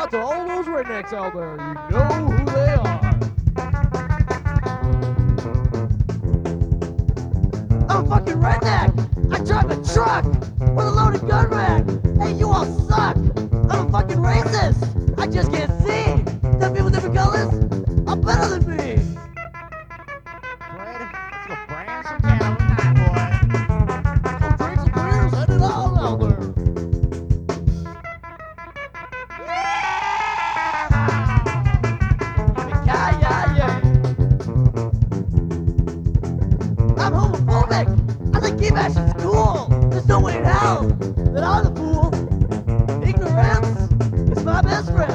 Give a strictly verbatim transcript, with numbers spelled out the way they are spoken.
out to all those rednecks out there. You know who they are. I'm a fucking redneck. I drive a truck with a loaded gun rack. Hey, you all suck. I'm a fucking racist. I just can't see that people with different colors are better than me. Fred, let's go brand some cattle tonight, boy. Go drink some beers, head it out out there. Yippee-ki-yay. I'm homophobic. I think gay bashing's cool. There's no way in hell that I'm the fool. Ignorance is my best friend.